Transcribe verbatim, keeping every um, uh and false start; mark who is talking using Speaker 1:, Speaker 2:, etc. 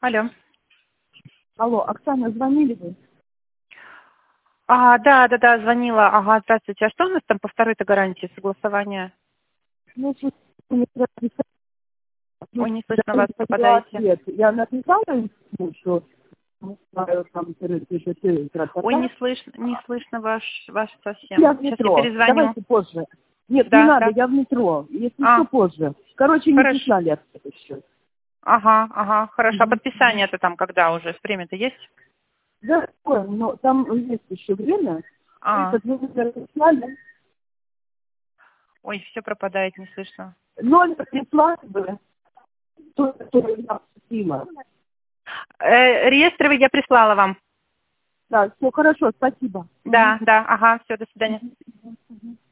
Speaker 1: Алло.
Speaker 2: Алло, Оксана, звонили вы?
Speaker 1: А, да, да, да, звонила. Ага, здравствуйте. А что у нас там по второй-то гарантии согласования?
Speaker 2: Ну, что мне написали,
Speaker 1: Ой, не
Speaker 2: я
Speaker 1: слышно вас,
Speaker 2: не поняла
Speaker 1: пропадаете.
Speaker 2: ответ. Я написала ему, что не знаю, там, пишите,
Speaker 1: Ой, не
Speaker 2: тра-та-та.
Speaker 1: слышно, не слышно ваш, ваш совсем.
Speaker 2: Я в
Speaker 1: Сейчас я
Speaker 2: метро.
Speaker 1: перезвоню.
Speaker 2: Давайте позже. Нет, не
Speaker 1: Да,
Speaker 2: надо,
Speaker 1: да.
Speaker 2: я в метро. Если
Speaker 1: А,
Speaker 2: что, позже. Короче, не
Speaker 1: хорошо.
Speaker 2: прислали ответ еще.
Speaker 1: Ага, ага, хорошо. А
Speaker 2: Мгм.
Speaker 1: подписание-то там когда уже? Время-то есть?
Speaker 2: Да, такое, но там есть еще время.
Speaker 1: А,
Speaker 2: Этот номер прислали.
Speaker 1: ой, все пропадает, не слышно.
Speaker 2: Номер прислали бы. Тот, который я просила.
Speaker 1: Э, реестровый я прислала вам.
Speaker 2: Да, все хорошо, спасибо. Мгм.
Speaker 1: Да, да, ага, все, до свидания.
Speaker 2: Мгм.